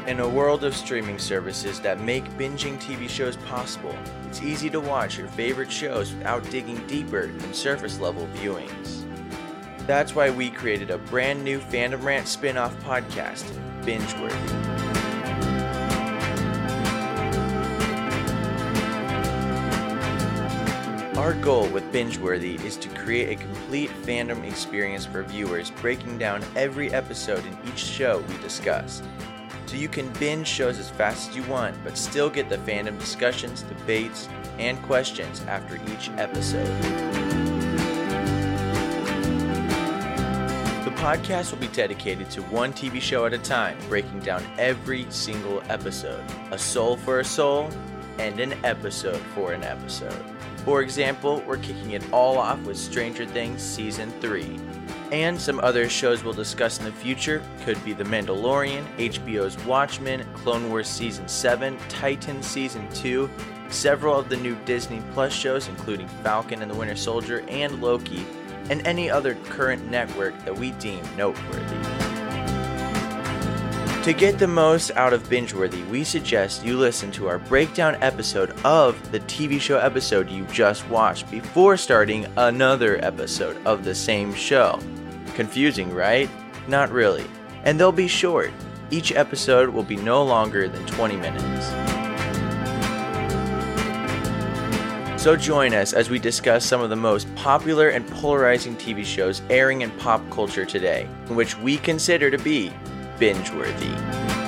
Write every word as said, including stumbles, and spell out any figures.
In a world of streaming services that make binging T V shows possible, it's easy to watch your favorite shows without digging deeper than surface level viewings. That's why we created a brand new Fandom Rant spin-off podcast, Bingeworthy. Our goal with Bingeworthy is to create a complete fandom experience for viewers, breaking down every episode in each show we discuss. So you can binge shows as fast as you want, but still get the fandom discussions, debates, and questions after each episode. The podcast will be dedicated to one T V show at a time, breaking down every single episode, a soul for a soul, and an episode for an episode. For example, we're kicking it all off with Stranger Things Season three. And some other shows we'll discuss in the future could be The Mandalorian, H B O's Watchmen, Clone Wars Season seven, Titans Season two, several of the new Disney Plus shows including Falcon and the Winter Soldier and Loki, and any other current network that we deem noteworthy. To get the most out of Bingeworthy, we suggest you listen to our breakdown episode of the T V show episode you just watched before starting another episode of the same show. Confusing, right? Not really. And they'll be short. Each episode will be no longer than twenty minutes. So join us as we discuss some of the most popular and polarizing T V shows airing in pop culture today, which we consider to be binge-worthy.